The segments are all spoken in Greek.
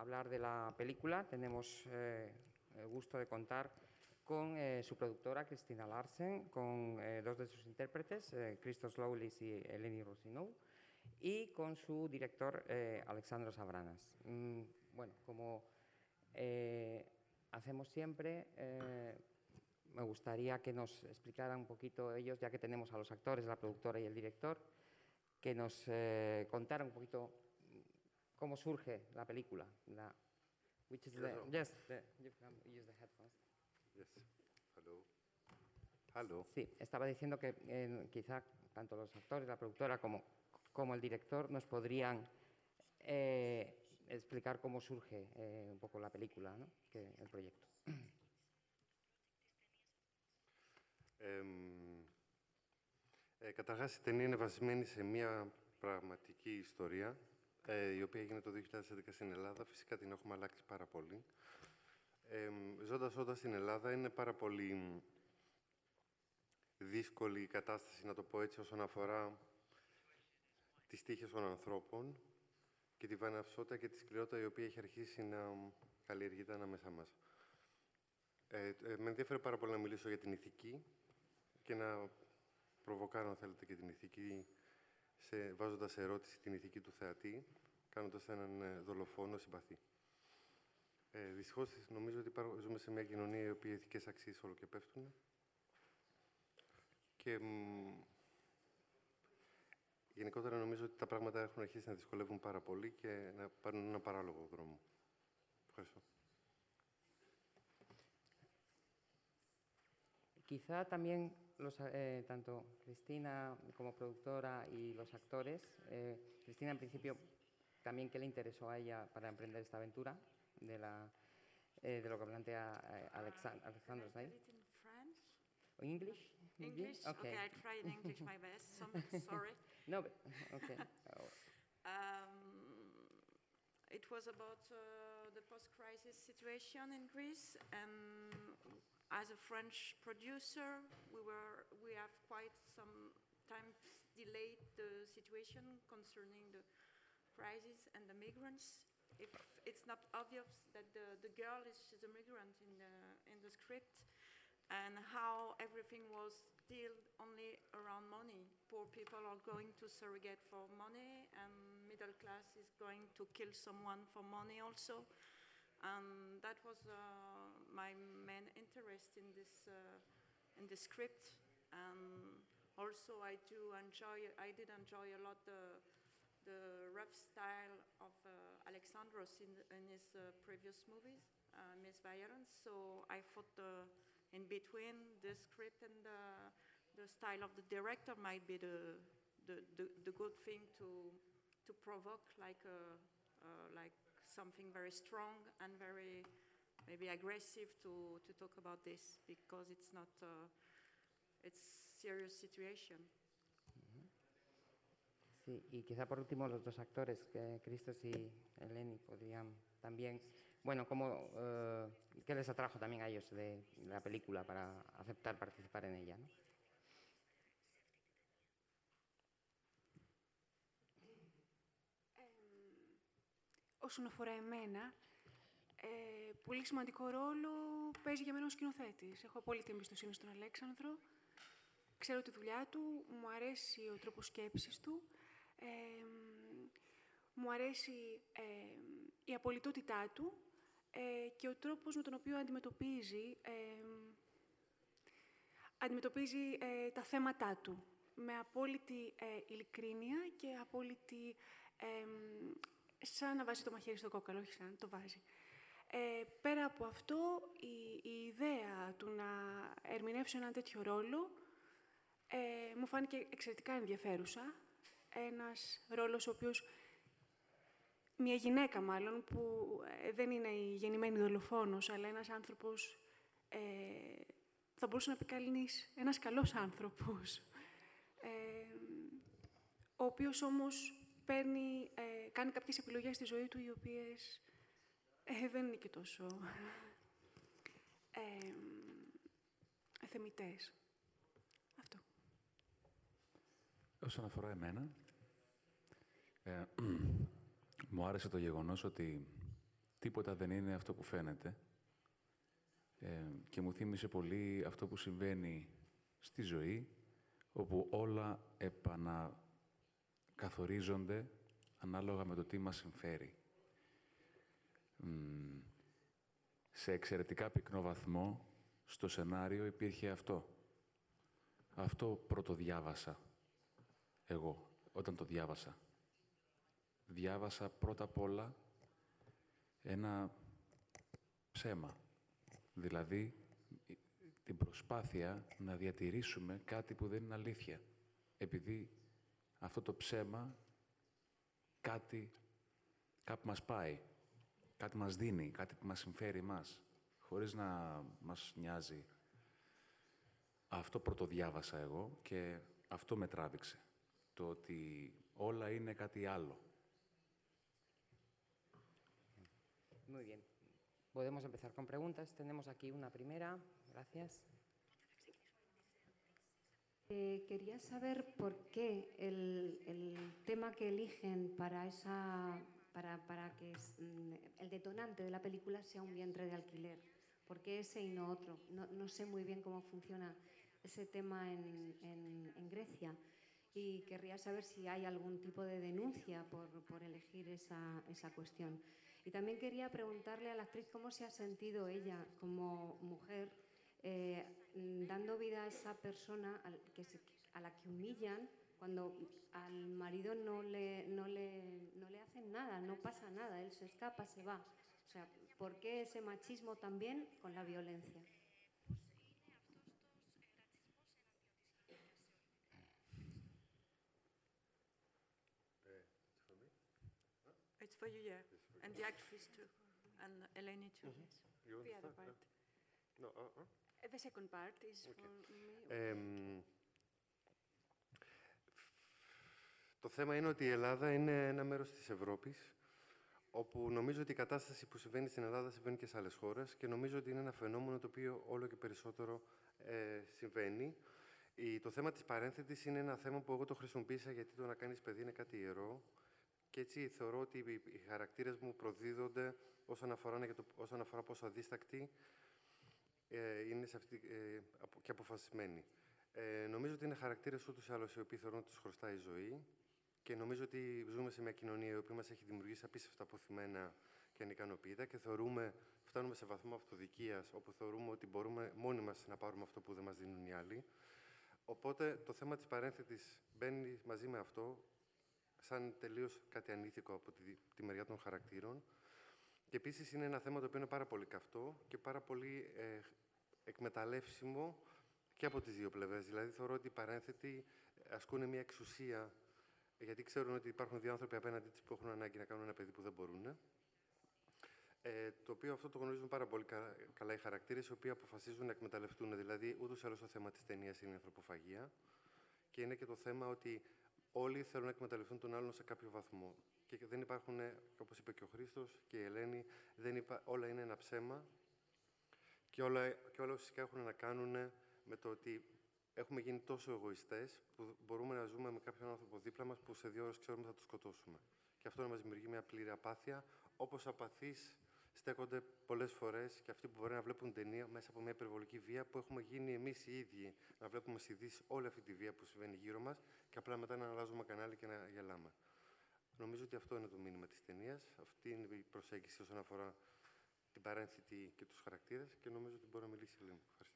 hablar de la película, tenemos el gusto de contar con su productora, Christina Larsen, con dos de sus intérpretes, Christos Lawless y Eleni Rossinou, y con su director, Alexandros Sabranas. Bueno, como hacemos siempre, me gustaría que nos explicaran un poquito ellos, ya que tenemos a los actores, la productora y el director, que nos contaran un poquito cómo surge la película. Which is the, yes, you can use the headphones. Yes. Hello. Hello. Sí, estaba diciendo que quizá tanto los actores, la productora como el director nos podrían explicar cómo surge un poco la película, ¿no? El proyecto. Καταρχάς, η ταινία είναι βασισμένη σε μια πραγματική ιστορία, η οποία έγινε το 2011 στην Ελλάδα. Φυσικά την έχουμε αλλάξει πάρα πολύ. Ζώντας στην Ελλάδα, είναι πάρα πολύ δύσκολη η κατάσταση, να το πω έτσι, όσον αφορά τις τύχες των ανθρώπων και τη βαναυσότητα και τη σκληρότητα η οποία έχει αρχίσει να καλλιεργείται ανάμεσά μας. Με ενδιαφέρει πάρα πολύ να μιλήσω για την ηθική και να προβοκάρω, αν θέλετε, και την ηθική, βάζοντας σε ερώτηση την ηθική του θεατή, κάνοντας έναν δολοφόνο συμπαθή. Δυστυχώς, νομίζω ότι ζούμε σε μια κοινωνία η οποία οι ηθικές αξίες όλο και πέφτουν και γενικότερα νομίζω ότι τα πράγματα έχουν αρχίσει να δυσκολεύουν πάρα πολύ και να πάρουν ένα παράλογο δρόμο. Ευχαριστώ. Quizá también tanto Cristina como productora y los actores, Cristina en principio también qué le interesó a ella para emprender esta aventura de lo que plantea Alexandros. Can I get it in French? Or English? English? Okay, I'll try in English my best. Sorry. No, but, okay. It was about the post-crisis situation in Greece, and as a French producer, we have quite some time delayed the situation concerning the crisis and the migrants. If it's not obvious that the girl she's a migrant in the script, and how everything was dealt only around money. Poor people are going to surrogate for money, and middle class is going to kill someone for money also. And that was my main interest in this script. And also I did enjoy a lot the rough style of Alexandros in his previous movies, Miss Violence. So I thought in between the script and the style of the director might be the good thing to provoke like something very strong and very maybe aggressive to talk about this, because it's not it's serious situation. Sí, y quizá por último los dos actores, Christos y Eleni, podrían también, bueno, ¿qué les atrajo también a ellos de la película para aceptar participar en ella, ¿no? Όσον αφορά εμένα, πολύ σημαντικό ρόλο παίζει για μένα ο σκηνοθέτης. Έχω απόλυτη εμπιστοσύνη στον Αλέξανδρο. Ξέρω τη δουλειά του, μου αρέσει ο τρόπος σκέψης του, μου αρέσει η απολυτότητά του και ο τρόπος με τον οποίο αντιμετωπίζει τα θέματά του. Με απόλυτη ειλικρίνεια και απόλυτη... σαν να βάζει το μαχαίρι στο κόκαλο, όχι σαν το βάζει. Πέρα από αυτό, η ιδέα του να ερμηνεύσω έναν τέτοιο ρόλο μου φάνηκε εξαιρετικά ενδιαφέρουσα. Ένας ρόλος ο οποίος, μια γυναίκα μάλλον, που δεν είναι η γεννημένη δολοφόνος, αλλά ένας άνθρωπος, θα μπορούσε να πει κανείς, ένας καλός άνθρωπος, ο οποίος όμως κάνει κάποιες επιλογές στη ζωή του, οι οποίες δεν είναι και τόσο θεμιτές. Αυτό. Όσον αφορά εμένα, μου άρεσε το γεγονός ότι τίποτα δεν είναι αυτό που φαίνεται. Και μου θύμισε πολύ αυτό που συμβαίνει στη ζωή, όπου όλα επανακαθορίζονται ανάλογα με το τι μας συμφέρει. Σε εξαιρετικά πυκνό βαθμό, στο σενάριο υπήρχε αυτό. Αυτό πρωτοδιάβασα εγώ, όταν το διάβασα. Διάβασα πρώτα απ' όλα ένα ψέμα. Δηλαδή, την προσπάθεια να διατηρήσουμε κάτι που δεν είναι αλήθεια. Επειδή αυτό το ψέμα κάπου μας πάει, κάτι μας δίνει, κάτι που μας συμφέρει εμάς, χωρίς να μας νοιάζει. Αυτό πρωτοδιάβασα εγώ και αυτό με τράβηξε. Το ότι όλα είναι κάτι άλλο. Muy bien. Podemos empezar con preguntas. Tenemos aquí una primera. Gracias. Quería saber por qué el tema que eligen para que el detonante de la película sea un vientre de alquiler. ¿Por qué ese y no otro? No sé muy bien cómo funciona ese tema en Grecia. Y querría saber si hay algún tipo de denuncia por elegir esa cuestión. Y también quería preguntarle a la actriz cómo se ha sentido ella como mujer dando vida a esa persona a la que humillan cuando al marido no le hacen nada, no pasa nada, él se escapa, se va. O sea, ¿por qué ese machismo también con la violencia? It's for you, yeah. And the actress too. And Eleni too. You want The to other start? part. No, The second part is Okay. for me. Το θέμα είναι ότι η Ελλάδα είναι ένα μέρος της Ευρώπης, όπου νομίζω ότι η κατάσταση που συμβαίνει στην Ελλάδα συμβαίνει και σε άλλες χώρες και νομίζω ότι είναι ένα φαινόμενο το οποίο όλο και περισσότερο συμβαίνει. Το θέμα της παρένθετης είναι ένα θέμα που εγώ το χρησιμοποίησα γιατί το να κάνεις παιδί είναι κάτι ιερό και έτσι θεωρώ ότι οι χαρακτήρες μου προδίδονται όσον αφορά πόσο αδίστακτοι είναι και αποφασισμένοι. Νομίζω ότι είναι χαρακτήρες ούτως ή άλλως οι οποίοι θεωρούν ότι τους χρωστάει η ζωή και νομίζω ότι ζούμε σε μια κοινωνία η οποία μας έχει δημιουργήσει απίστευτα αποθυμένα και ανικανοποιητά και φτάνουμε σε βαθμό αυτοδικίας όπου θεωρούμε ότι μπορούμε μόνοι μας να πάρουμε αυτό που δεν μας δίνουν οι άλλοι. Οπότε το θέμα της παρένθετης μπαίνει μαζί με αυτό σαν τελείως κάτι ανήθικο από τη μεριά των χαρακτήρων. Και επίσης είναι ένα θέμα το οποίο είναι πάρα πολύ καυτό και πάρα πολύ εκμεταλλεύσιμο και από τις δύο πλευρές. Δηλαδή θεωρώ ότι οι παρένθετοι ασκούν μια εξουσία γιατί ξέρουν ότι υπάρχουν δύο άνθρωποι απέναντί τους που έχουν ανάγκη να κάνουν ένα παιδί που δεν μπορούν. Το οποίο αυτό το γνωρίζουν πάρα πολύ καλά οι χαρακτήρες, οι οποίοι αποφασίζουν να εκμεταλλευτούν. Δηλαδή, ούτως ή άλλως το θέμα της ταινίας είναι η ανθρωποφαγία. Και είναι και το θέμα ότι όλοι θέλουν να εκμεταλλευτούν τον άλλον σε κάποιο βαθμό. Και δεν υπάρχουν, όπως είπε και ο Χρήστος και η Ελένη, όλα είναι ένα ψέμα. Και όλα ουσιαστικά έχουν να κάνουν με το ότι έχουμε γίνει τόσο εγωιστές που μπορούμε να ζούμε με κάποιον άνθρωπο δίπλα μας που σε 2 ώρες ξέρουμε θα το σκοτώσουμε. Και αυτό να μας δημιουργεί μια πλήρη απάθεια, όπως απαθείς στέκονται πολλές φορές και αυτοί που μπορεί να βλέπουν ταινία μέσα από μια υπερβολική βία που έχουμε γίνει εμείς οι ίδιοι να βλέπουμε στις ειδήσεις όλη αυτή τη βία που συμβαίνει γύρω μας και απλά μετά να αλλάζουμε κανάλι και να γελάμε. Νομίζω ότι αυτό είναι το μήνυμα της ταινίας. Αυτή είναι η προσέγγιση όσον αφορά την παρένθετη και τους χαρακτήρες και νομίζω ότι μπορεί να μιλήσει η Ελένη. Ευχαριστώ.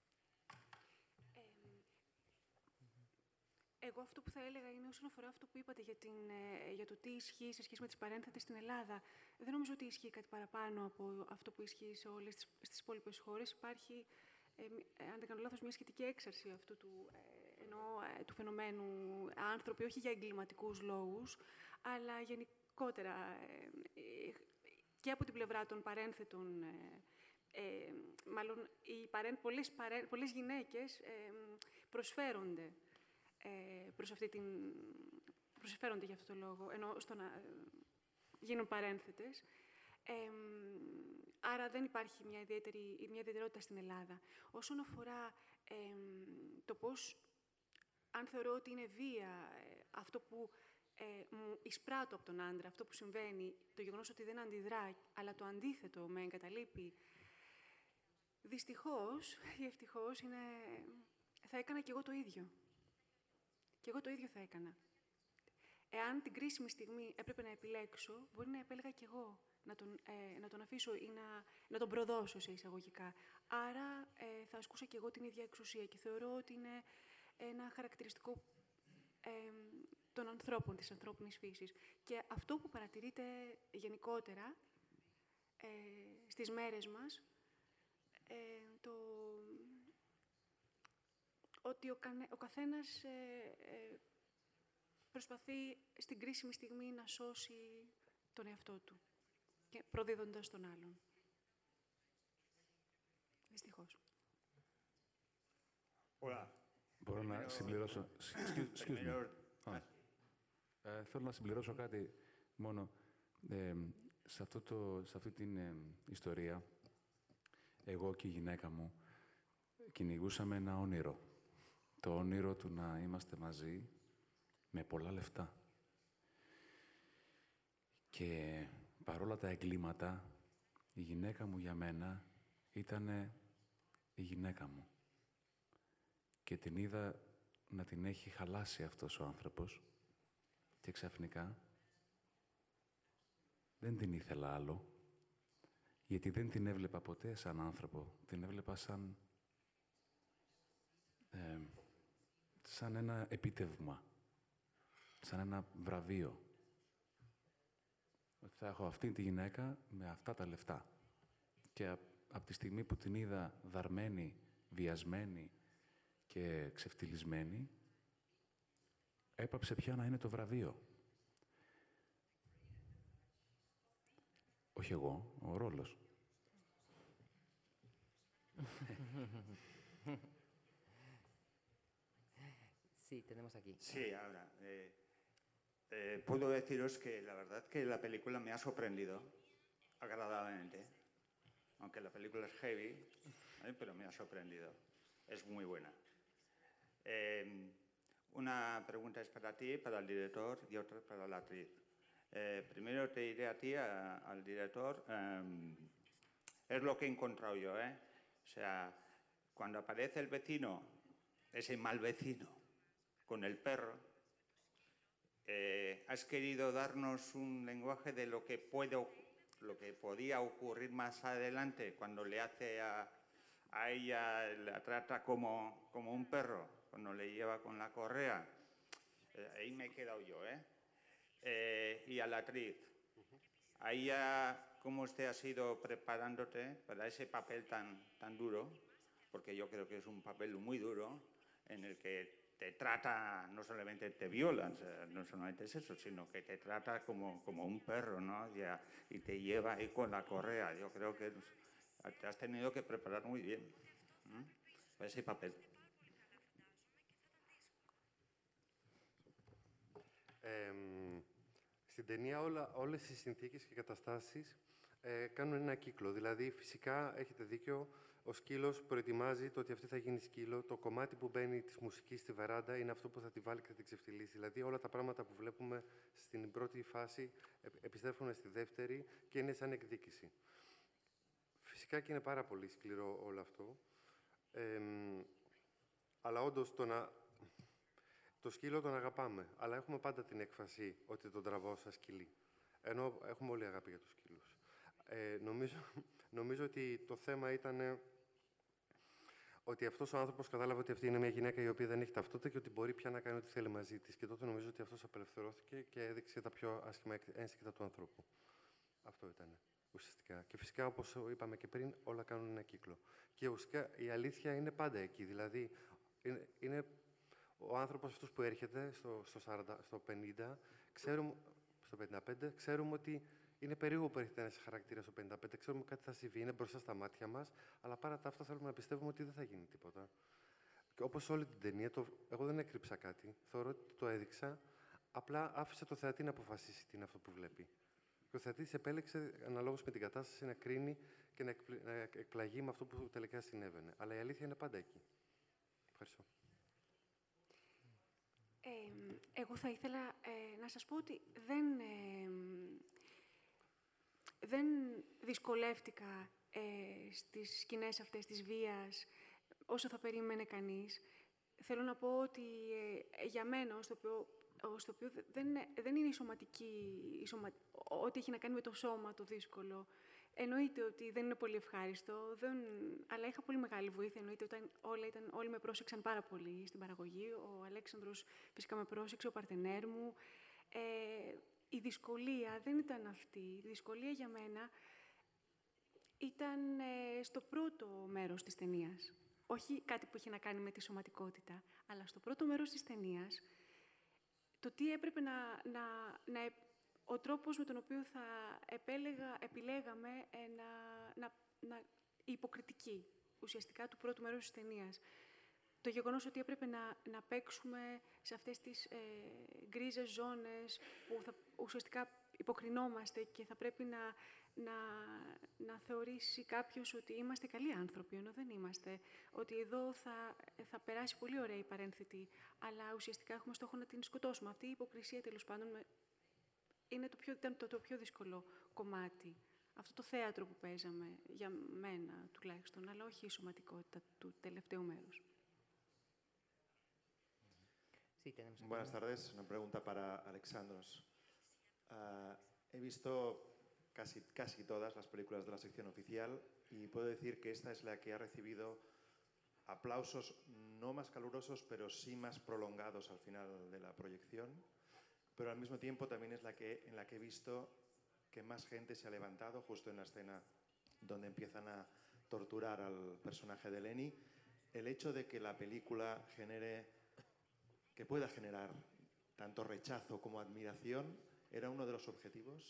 Εγώ αυτό που θα έλεγα είναι όσον αφορά αυτό που είπατε για το τι ισχύει σε σχέση με τις παρένθετες στην Ελλάδα. Δεν νομίζω ότι ισχύει κάτι παραπάνω από αυτό που ισχύει σε όλες τις υπόλοιπες χώρες. Υπάρχει, αν δεν κάνω λάθος, μια σχετική έξαρση αυτού του φαινομένου άνθρωποι, όχι για εγκληματικούς λόγους, αλλά γενικότερα και από την πλευρά των παρένθετων. Μάλλον πολλές γυναίκες προσφέρονται προσφέρονται για αυτό το λόγο, ενώ στο να γίνουν παρένθετες. Άρα δεν υπάρχει μια ιδιαιτερότητα στην Ελλάδα. Όσον αφορά το πώς, αν θεωρώ ότι είναι βία αυτό που μου εισπράττω από τον άντρα αυτό που συμβαίνει, το γεγονός ότι δεν αντιδρά, αλλά το αντίθετο με εγκαταλείπει, δυστυχώς ή ευτυχώς θα έκανα κι εγώ το ίδιο. Κι εγώ το ίδιο θα έκανα. Εάν την κρίσιμη στιγμή έπρεπε να επιλέξω, μπορεί να επέλεγα κι εγώ να τον αφήσω ή να τον προδώσω σε εισαγωγικά. Άρα θα ασκούσα κι εγώ την ίδια εξουσία και θεωρώ ότι είναι ένα χαρακτηριστικό των ανθρώπων, της ανθρώπινης φύσης. Και αυτό που παρατηρείται γενικότερα στις μέρες μας, ότι ο καθένας προσπαθεί στην κρίσιμη στιγμή να σώσει τον εαυτό του, και προδίδοντας τον άλλον. Δυστυχώς. Hola. Μπορώ να συμπληρώσω... Excuse me. Θέλω να συμπληρώσω κάτι μόνο. Σε αυτή την ιστορία, εγώ και η γυναίκα μου κυνηγούσαμε ένα όνειρο. Το όνειρο του να είμαστε μαζί με πολλά λεφτά. Και παρόλα τα εγκλήματα, η γυναίκα μου για μένα ήτανε η γυναίκα μου. Και την είδα να την έχει χαλάσει αυτός ο άνθρωπος και ξαφνικά δεν την ήθελα άλλο, γιατί δεν την έβλεπα ποτέ σαν άνθρωπο, την έβλεπα σαν ένα επίτευγμα, σαν ένα βραβείο. Θα έχω αυτή τη γυναίκα με αυτά τα λεφτά. Και από τη στιγμή που την είδα δαρμένη, βιασμένη και ξεφτυλισμένη, έπαψε πια να είναι το βραβείο. Όχι εγώ, ο ρόλος. Sí, tenemos aquí. Sí, ahora. Puedo deciros que la verdad que la película me ha sorprendido agradablemente. Aunque la película es heavy, pero me ha sorprendido. Es muy buena. Una pregunta es para ti, para el director, y otra para la actriz. Primero te diré a ti, al director, es lo que he encontrado yo, ¿eh? O sea, cuando aparece el vecino, ese mal vecino, con el perro, has querido darnos un lenguaje de lo que podía ocurrir más adelante cuando le hace a ella, la trata como un perro, cuando le lleva con la correa. Ahí me he quedado yo, ¿eh? Y a la actriz, ahí ya, ¿cómo usted ha ido preparándote para ese papel tan duro? Porque yo creo que es un papel muy duro, en el que te trata, no solamente te violan, no solamente es eso, sino que te trata como un perro, ¿no? Y te lleva ahí con la correa. Yo creo que te has tenido que preparar muy bien para ese papel. Στην ταινία όλες οι συνθήκες και οι καταστάσεις κάνουν ένα κύκλο. Δηλαδή, φυσικά, έχετε δίκιο, ο σκύλος προετοιμάζει το ότι αυτή θα γίνει σκύλο. Το κομμάτι που μπαίνει της μουσικής στη βεράντα είναι αυτό που θα τη βάλει και θα την ξεφτυλίσει. Δηλαδή, όλα τα πράγματα που βλέπουμε στην πρώτη φάση επιστρέφουν στη δεύτερη και είναι σαν εκδίκηση. Φυσικά και είναι πάρα πολύ σκληρό όλο αυτό. Αλλά όντως το σκύλο τον αγαπάμε. Αλλά έχουμε πάντα την έκφραση ότι τον τραβώ σαν σκυλί. Ενώ έχουμε όλη αγάπη για τους σκύλους. Νομίζω ότι το θέμα ήταν ότι αυτός ο άνθρωπος κατάλαβε ότι αυτή είναι μια γυναίκα η οποία δεν έχει ταυτότητα και ότι μπορεί πια να κάνει ό,τι θέλει μαζί της. Και τότε νομίζω ότι αυτός απελευθερώθηκε και έδειξε τα πιο άσχημα ένστικτα του ανθρώπου. Αυτό ήταν ουσιαστικά. Και φυσικά, όπως είπαμε και πριν, όλα κάνουν ένα κύκλο. Και ουσιαστικά η αλήθεια είναι πάντα εκεί. Δηλαδή, είναι ο άνθρωπος αυτός που έρχεται στο 50, στο 55, ξέρουμε ότι είναι περίεργο που έρχεται ένας χαρακτήρας στο 55, ξέρουμε κάτι θα συμβεί, είναι μπροστά στα μάτια μας, αλλά παρά τα αυτά θέλουμε να πιστεύουμε ότι δεν θα γίνει τίποτα. Και όπως όλη την ταινία, εγώ δεν έκρυψα κάτι. Θεωρώ ότι το έδειξα, απλά άφησα το θεατή να αποφασίσει τι είναι αυτό που βλέπει. Και ο θεατής επέλεξε, αναλόγως με την κατάσταση, να κρίνει και να εκπλαγεί με αυτό που τελικά συνέβαινε. Αλλά η αλήθεια είναι πάντα εκεί. Ευχαριστώ. Εγώ θα ήθελα να σας πω ότι δεν δυσκολεύτηκα στις σκηνές αυτές της βίας όσο θα περίμενε κανείς. Θέλω να πω ότι για μένα, ως το οποίο δεν είναι η σωματική, ό,τι έχει να κάνει με το σώμα το δύσκολο. Εννοείται ότι δεν είναι πολύ ευχάριστο, αλλά είχα πολύ μεγάλη βοήθεια. Εννοείται ότι όλοι με πρόσεξαν πάρα πολύ στην παραγωγή. Ο Αλέξανδρος φυσικά με πρόσεξε, ο παρτενέρ μου. Η δυσκολία δεν ήταν αυτή. Η δυσκολία για μένα ήταν στο πρώτο μέρος της ταινίας. Όχι κάτι που είχε να κάνει με τη σωματικότητα, αλλά στο πρώτο μέρος της ταινίας, το τι έπρεπε ο τρόπος με τον οποίο θα επιλέγαμε η υποκριτική, ουσιαστικά, του πρώτου μέρους της ταινίας. Το γεγονός ότι έπρεπε να παίξουμε σε αυτές τις γκρίζες ζώνες που ουσιαστικά υποκρινόμαστε και θα πρέπει να θεωρήσει κάποιος ότι είμαστε καλοί άνθρωποι, ενώ δεν είμαστε. Ότι εδώ θα περάσει πολύ ωραία η παρένθετη, αλλά ουσιαστικά έχουμε στόχο να την σκοτώσουμε. Αυτή η υποκρισία, τέλος πάντων, ήταν το πιο δύσκολο κομμάτι. Αυτό το θέατρο που παίζαμε, για μένα τουλάχιστον, αλλά όχι η σωματικότητα του τελευταίου μέρους. Sí, tenemos aquí. Buenas tardes. Una pregunta para Alexandros. He visto casi todas las películas de la sección oficial y puedo decir que esta es la que ha recibido aplausos no más calurosos, pero sí más prolongados al final de la proyección. Pero al mismo tiempo también es en la que he visto que más gente se ha levantado justo en la escena donde empiezan a torturar al personaje de Lenny. El hecho de que la película que pueda generar tanto rechazo como admiración, ¿era uno de los objetivos?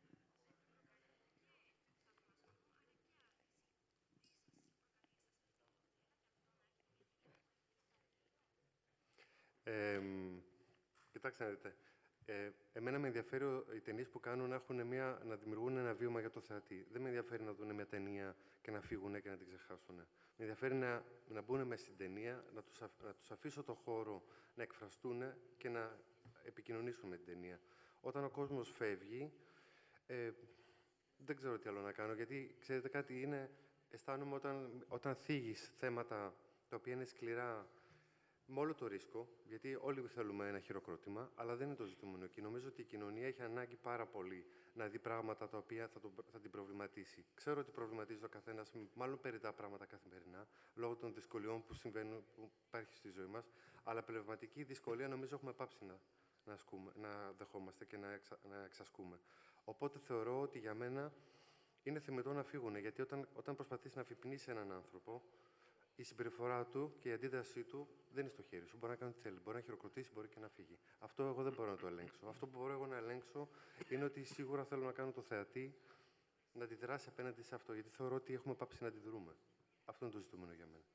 Κοιτάξτε να δείτε. Εμένα με ενδιαφέρει οι ταινίες που κάνουν να δημιουργούν ένα βίωμα για το θεατή. Δεν με ενδιαφέρει να δουν μια ταινία και να φύγουν και να την ξεχάσουν. Με ενδιαφέρει να μπουν μέσα στην ταινία, να τους αφήσω το χώρο να εκφραστούν και να επικοινωνήσουν με την ταινία. Όταν ο κόσμος φεύγει, δεν ξέρω τι άλλο να κάνω, γιατί ξέρετε κάτι αισθάνομαι όταν θίγεις θέματα τα οποία είναι σκληρά, με όλο το ρίσκο, γιατί όλοι θέλουμε ένα χειροκρότημα, αλλά δεν είναι το ζητούμενο εκεί. Νομίζω ότι η κοινωνία έχει ανάγκη πάρα πολύ να δει πράγματα τα οποία θα την προβληματίσει. Ξέρω ότι προβληματίζει ο καθένας, μάλλον περιττά πράγματα καθημερινά, λόγω των δυσκολιών που υπάρχει στη ζωή μας, αλλά πνευματική δυσκολία νομίζω έχουμε πάψει να δεχόμαστε και να εξασκούμε. Οπότε θεωρώ ότι για μένα είναι θεμετό να φύγουν, γιατί όταν προσπαθείς να αφυπνίσεις έναν άνθρωπο, η συμπεριφορά του και η αντίδρασή του δεν είναι στο χέρι σου. Μπορεί να κάνει ό,τι θέλει. Μπορεί να χειροκροτήσει, μπορεί και να φύγει. Αυτό εγώ δεν μπορώ να το ελέγξω. Αυτό που μπορώ εγώ να ελέγξω είναι ότι σίγουρα θέλω να κάνω το θεατή να αντιδράσει απέναντι σε αυτό. Γιατί θεωρώ ότι έχουμε πάψει να αντιδρούμε. Αυτό είναι το ζητούμενο για μένα.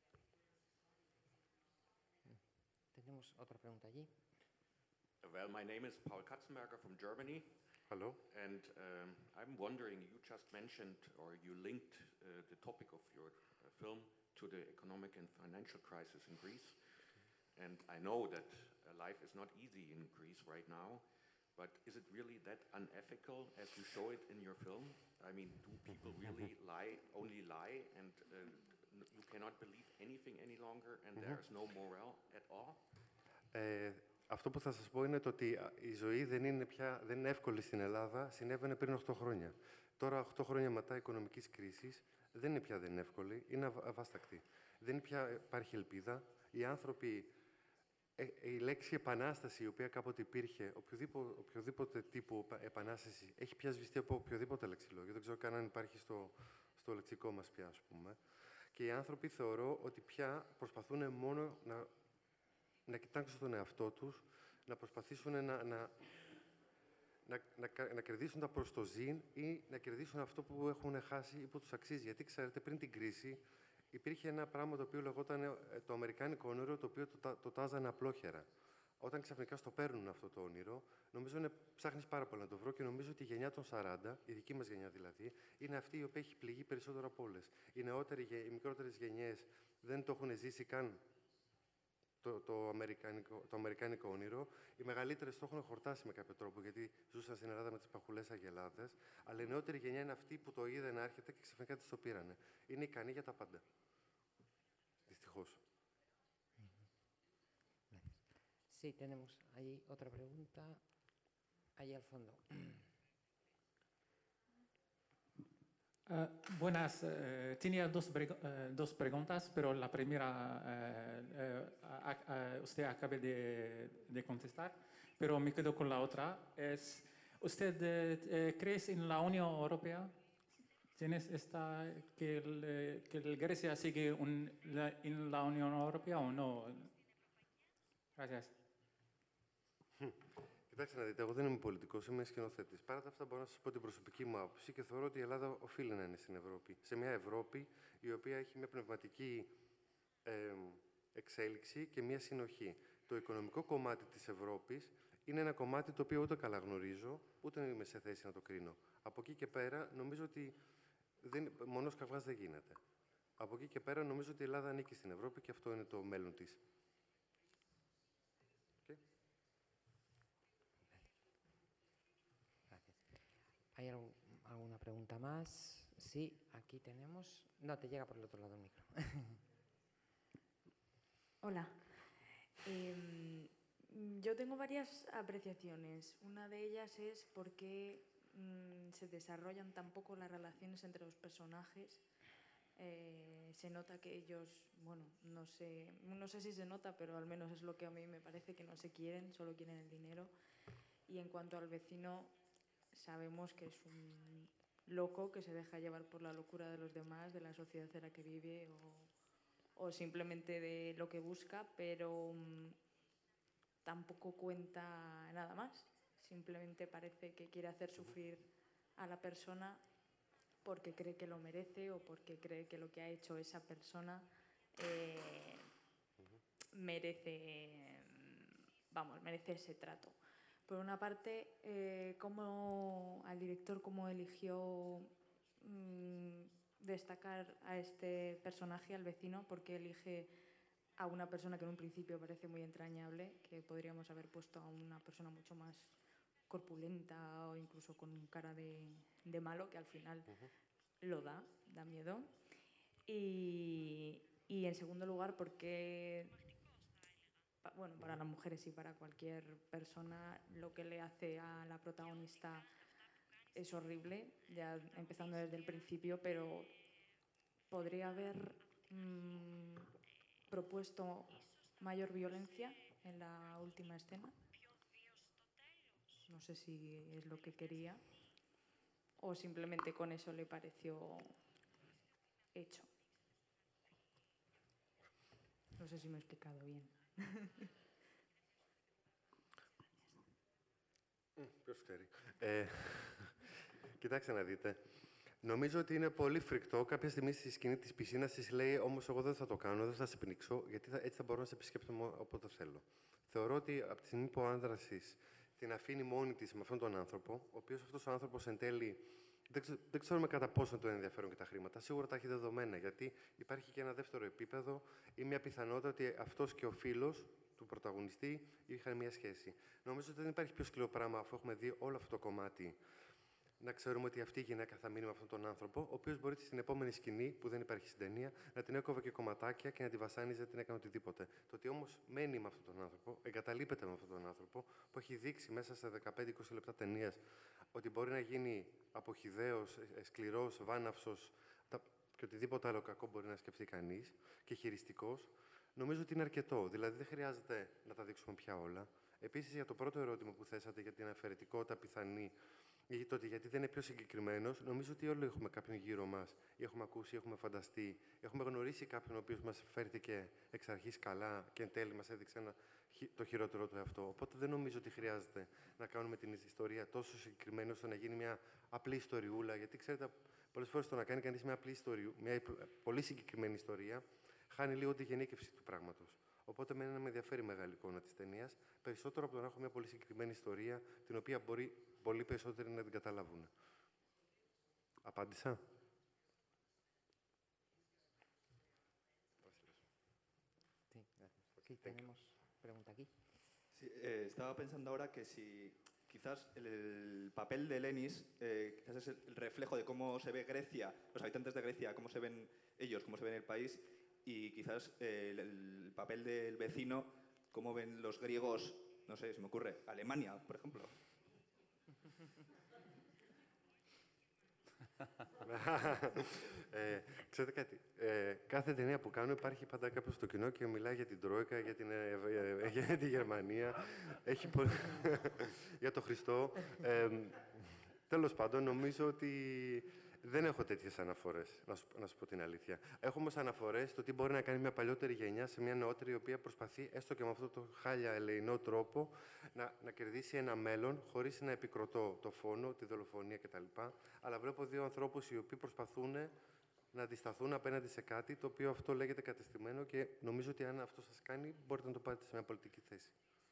Tenemos otra pregunta allí. Well, my name is Paul Katzenberger from Germany. Hello. And I'm wondering, you just mentioned or you linked the topic of your film to the economic and financial crisis in Greece. And I know that life is not easy in Greece right now, but is it really that unethical as you show it in your film? I mean, do people really only lie, and you cannot believe anything any longer, and there is no morale at all? Αυτό που θα σας πω είναι το ότι η ζωή δεν είναι εύκολη στην Ελλάδα, συνέβαινε πριν 8 χρόνια. Τώρα, 8 χρόνια μετά οικονομικής κρίσης, δεν είναι πια εύκολη, είναι αβάστακτη. Δεν υπάρχει ελπίδα. Οι άνθρωποι, η λέξη επανάσταση, η οποία κάποτε υπήρχε, οποιοδήποτε τύπου επανάσταση, έχει πια σβηστεί από οποιοδήποτε λεξιλόγιο. Δεν ξέρω καν αν υπάρχει στο λεξικό μας πια, ας πούμε. Και οι άνθρωποι θεωρώ ότι πια προσπαθούν μόνο να κοιτάξουν τον εαυτό τους, να προσπαθήσουν να κερδίσουν τα προστοζήν ή να κερδίσουν αυτό που έχουν χάσει ή που τους αξίζει. Γιατί, ξέρετε, πριν την κρίση υπήρχε ένα πράγμα το οποίο λεγόταν το αμερικάνικο όνειρο, το οποίο το τάζανε απλόχερα. Όταν ξαφνικά στο παίρνουν αυτό το όνειρο, νομίζω ψάχνεις πάρα πολύ να το βρω και νομίζω ότι η γενιά των 40, η δική μας γενιά δηλαδή, είναι αυτή η οποία έχει πληγεί περισσότερο από όλες. Οι μικρότερες γενιές δεν το έχουν ζήσει καν το αμερικάνικο όνειρο. Οι μεγαλύτερες το έχουν χορτάσει με κάποιο τρόπο, γιατί ζούσαν στην Ελλάδα με τις παχουλές αγελάδες. Αλλά η νεότερη γενιά είναι αυτή που το είδε να έρχεται και ξαφνικά της το πήρανε. Είναι ικανή για τα πάντα. Δυστυχώς. Sí, tenemos ahí otra pregunta, ahí al fondo. Buenas, tenía dos preguntas, pero la primera usted acaba de contestar, pero me quedo con la otra. ¿Usted cree en la Unión Europea? ¿Tienes que Grecia sigue en la Unión Europea o no? Gracias. Κοιτάξτε να δείτε, εγώ δεν είμαι πολιτικός, είμαι σκηνοθέτης. Παρά τα αυτά, μπορώ να σας πω την προσωπική μου άποψη και θεωρώ ότι η Ελλάδα οφείλει να είναι στην Ευρώπη. Σε μια Ευρώπη η οποία έχει μια πνευματική εξέλιξη και μια συνοχή. Το οικονομικό κομμάτι της Ευρώπης είναι ένα κομμάτι το οποίο ούτε καλά γνωρίζω, ούτε είμαι σε θέση να το κρίνω. Από εκεί και πέρα, νομίζω ότι μονός καυγάς δεν γίνεται. Από εκεί και πέρα, νομίζω ότι η Ελλάδα ανήκει στην Ευρώπη και αυτό είναι το μέλλον της. ¿Hay alguna pregunta más? Sí, aquí tenemos. No, te llega por el otro lado el micro. Hola. Yo tengo varias apreciaciones. Una de ellas es por qué se desarrollan tan poco las relaciones entre los personajes. Se nota que ellos, bueno, no sé si se nota, pero al menos es lo que a mí me parece, que no se quieren, solo quieren el dinero. Y en cuanto al vecino, sabemos que es un loco que se deja llevar por la locura de los demás, de la sociedad en la que vive o simplemente de lo que busca, pero tampoco cuenta nada más. Simplemente parece que quiere hacer sufrir a la persona porque cree que lo merece o porque cree que lo que ha hecho esa persona merece ese trato. Por una parte, al director cómo eligió destacar a este personaje, al vecino, porque elige a una persona que en un principio parece muy entrañable, que podríamos haber puesto a una persona mucho más corpulenta o incluso con cara de malo, que al final da miedo. Y en segundo lugar, porque bueno, para las mujeres y para cualquier persona, lo que le hace a la protagonista es horrible, ya empezando desde el principio, pero podría haber propuesto mayor violencia en la última escena. No sé si es lo que quería o simplemente con eso le pareció hecho. No sé si me he explicado bien. Ποιος ξέρει. Κοιτάξτε να δείτε. Νομίζω ότι είναι πολύ φρικτό. Κάποια στιγμή στη σκηνή της πισίνας της λέει «Όμως εγώ δεν θα το κάνω, δεν θα σε πνίξω, γιατί έτσι θα μπορώ να σε επισκέπτομαι όποτε θέλω». Θεωρώ ότι από τη στιγμή που ο άνδρας της την αφήνει μόνη της με αυτόν τον άνθρωπο, ο οποίος αυτός ο άνθρωπος εν τέλει δεν ξέρουμε κατά πόσο τον ενδιαφέρουν και τα χρήματα. Σίγουρα τα έχει δεδομένα, γιατί υπάρχει και ένα δεύτερο επίπεδο ή μια πιθανότητα ότι αυτός και ο φίλος του πρωταγωνιστή είχαν μια σχέση. Νομίζω ότι δεν υπάρχει πιο σκληρό πράγμα, αφού έχουμε δει όλο αυτό το κομμάτι, να ξέρουμε ότι αυτή η γυναίκα θα μείνει με αυτόν τον άνθρωπο, ο οποίος μπορεί στην επόμενη σκηνή, που δεν υπάρχει στην ταινία, να την έκοβε και κομματάκια και να τη βασάνιζε, δεν την έκανε οτιδήποτε. Το ότι όμως μένει με αυτόν τον άνθρωπο, εγκαταλείπεται με αυτόν τον άνθρωπο, που έχει δείξει μέσα σε 15-20 λεπτά ταινίας ότι μπορεί να γίνει αποχυδαίος, σκληρός, βάναυσος και οτιδήποτε άλλο κακό μπορεί να σκεφτεί κανείς και χειριστικός, νομίζω ότι είναι αρκετό. Δηλαδή δεν χρειάζεται να τα δείξουμε πια όλα. Επίσης, για το πρώτο ερώτημα που θέσατε για την αφαιρετικότητα πιθανή, ή το ότι γιατί δεν είναι πιο συγκεκριμένος, νομίζω ότι όλοι έχουμε κάποιον γύρω μας, ή έχουμε ακούσει, έχουμε φανταστεί, έχουμε γνωρίσει κάποιον ο οποίος μας φέρθηκε εξ αρχής καλά και εν τέλει μας έδειξε το χειρότερο του εαυτό. Οπότε δεν νομίζω ότι χρειάζεται να κάνουμε την ιστορία τόσο συγκεκριμένη ώστε να γίνει μια απλή ιστοριούλα. Γιατί ξέρετε, πολλές φορές το να κάνει κανείς μια απλή ιστορία, μια πολύ συγκεκριμένη ιστορία, χάνει λίγο τη γενίκευση του πράγματος. Οπότε με ενδιαφέρει η μεγάλη εικόνα της ταινίας, περισσότερο από το να έχω μια πολύ συγκεκριμένη ιστορία, την οποία μπορεί πολύ περισσότεροι να την καταλάβουν. Απάντησα. Sí, gracias. Sí, tenemos pregunta aquí. Sí, estaba pensando ahora que si quizás el papel de Lenis quizás es el reflejo de cómo se ve Grecia, los habitantes de Grecia, cómo se ven ellos, cómo se ven el país, y quizás el papel del vecino, cómo ven los griegos, no sé, se me ocurre, Alemania, por ejemplo. Ξέρετε κάτι, κάθε ταινία που κάνω υπάρχει πάντα κάποιος στο κοινό και μιλάει για την Τρόικα, για τη Γερμανία, για τον Χριστό. Τέλος πάντων, νομίζω ότι δεν έχω τέτοιες αναφορές, να σου πω την αλήθεια. Έχω όμως αναφορές στο τι μπορεί να κάνει μια παλιότερη γενιά σε μια νεότερη, η οποία προσπαθεί, έστω και με αυτό το χάλια ελεεινό τρόπο, να κερδίσει ένα μέλλον, χωρίς να επικροτώ το φόνο, τη δολοφονία κτλ. Αλλά βλέπω δύο ανθρώπους οι οποίοι προσπαθούν να αντισταθούν απέναντι σε κάτι, το οποίο αυτό λέγεται κατεστημένο και νομίζω ότι αν αυτό σας κάνει, μπορείτε να το πάρετε σε μια πολιτική θέση.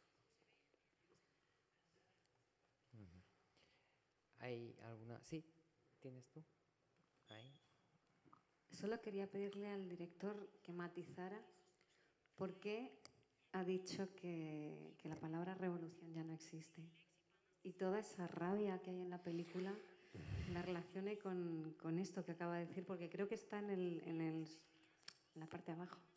¿Hay alguna? Sí, ¿tienes tú? Ahí. Solo quería pedirle al director que matizara por qué ha dicho que la palabra revolución ya no existe. Y toda esa rabia que hay en la película la relacione con esto que acaba de decir, porque creo que está en la parte de abajo.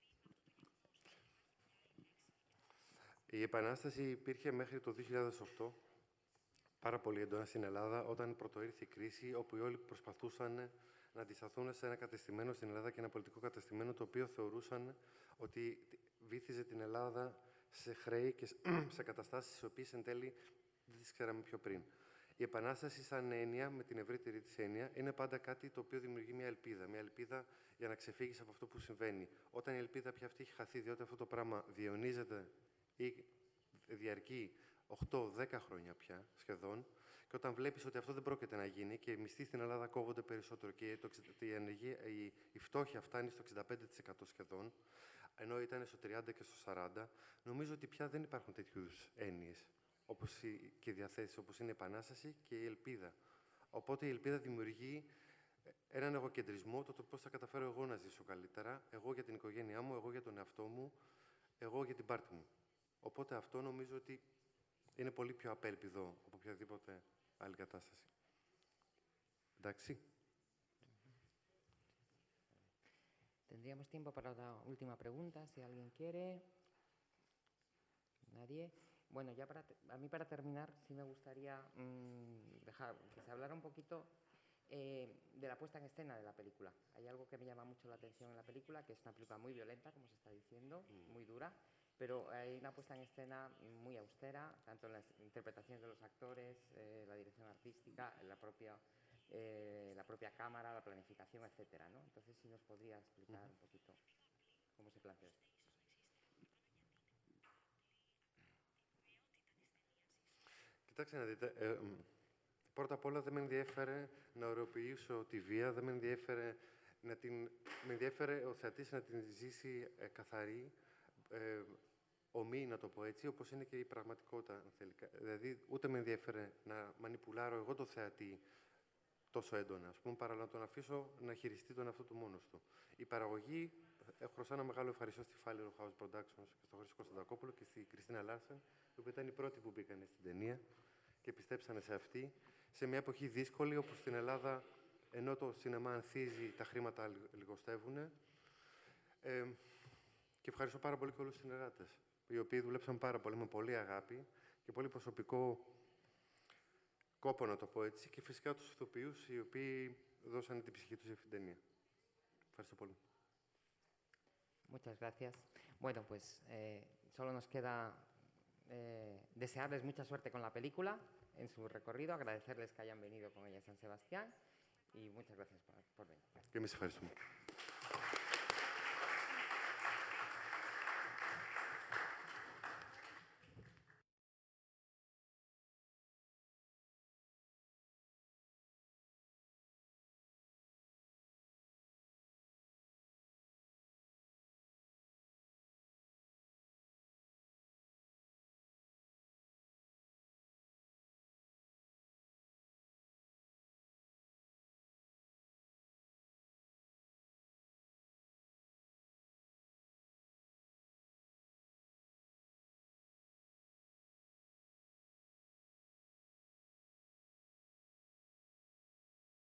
Η Επανάσταση υπήρχε μέχρι το 2008, πάρα πολύ έντονα στην Ελλάδα, όταν πρωτοήρθε η κρίση, όπου όλοι προσπαθούσαν να αντισταθούν σε ένα κατεστημένο στην Ελλάδα και ένα πολιτικό κατεστημένο, το οποίο θεωρούσαν ότι βύθιζε την Ελλάδα σε χρέη και σε καταστάσεις τις οποίες εν τέλει δεν τις ξέραμε πιο πριν. Η Επανάσταση σαν έννοια, με την ευρύτερη της έννοια, είναι πάντα κάτι το οποίο δημιουργεί μια ελπίδα. Μια ελπίδα για να ξεφύγεις από αυτό που συμβαίνει. Όταν η ελπίδα πια αυτή έχει χαθεί, διότι αυτό το πράγμα διαιωνίζεται ή διαρκεί 8-10 χρόνια πια σχεδόν, και όταν βλέπεις ότι αυτό δεν πρόκειται να γίνει και οι μισθοί στην Ελλάδα κόβονται περισσότερο και η φτώχεια φτάνει στο 65% σχεδόν, ενώ ήταν στο 30% και στο 40%, νομίζω ότι πια δεν υπάρχουν τέτοιου έννοιες και διαθέσεις όπως είναι η Επανάσταση και η ελπίδα. Οπότε η ελπίδα δημιουργεί έναν εγωκεντρισμό, το πώς θα καταφέρω εγώ να ζήσω καλύτερα, εγώ για την οικογένειά μου, εγώ για τον εαυτό μου, εγώ για την πάρτη μου. Οπότε αυτό νομίζω ότι είναι πολύ πιο απέλπιδο από οποιαδήποτε άλλη κατάσταση. Εντάξει. Tendríamos tiempo para la última pregunta, si alguien quiere. Nadie. Bueno, ya a mí para terminar, sí me gustaría dejar que se hablara un poquito de la puesta en escena de la película. Hay algo que me llama mucho la atención en la película, que es una película muy violenta, como se está diciendo, muy dura, pero hay una puesta en escena muy austera, tanto en las interpretaciones de los actores, la dirección artística, la propia cámara, la planificación, etcétera, ¿no? Entonces, si nos podría explicar un poquito cómo se plantea esto. Κοιτάξτε να δείτε, πρώτα απ' όλα δεν με ενδιέφερε να ωρεοποιήσω τη βία, δεν με ενδιέφερε με ενδιέφερε ο θεατής να την ζήσει καθαρή, ομή, να το πω έτσι, όπως είναι και η πραγματικότητα, αν θέλει. Δηλαδή, ούτε με ενδιέφερε να μανιπουλάρω εγώ το θεατή τόσο έντονα, ας πούμε, παρά να τον αφήσω να χειριστεί τον εαυτό του μόνος του. Η παραγωγή, χρωστά ένα μεγάλο ευχαριστώ στη Φάληρο House Productions και στον Χρήστο Κωνσταντακόπουλο και στη Κριστίνα Λάρσεν, η οποία ήταν η πρώτη που μπήκαν στην ταινία και πιστέψανε σε αυτή, σε μια εποχή δύσκολη, όπου στην Ελλάδα, ενώ το σινεμά ανθίζει, τα χρήματα λιγοστεύουν. Και ευχαριστώ πάρα πολύ και όλους τους συνεργάτες, οι οποίοι δουλέψαν πάρα πολύ, με πολύ αγάπη και πολύ προσωπικό κόπο, να το πω έτσι, και φυσικά τους ηθοποιούς, οι οποίοι δώσαν την ψυχή τους για αυτήν την ταινία. Ευχαριστώ πολύ. Muchas gracias. Bueno, pues solo nos queda desearles mucha suerte con la película en su recorrido, agradecerles que hayan venido con ella a San Sebastián y muchas gracias por venir. Και εμείς ευχαριστούμε.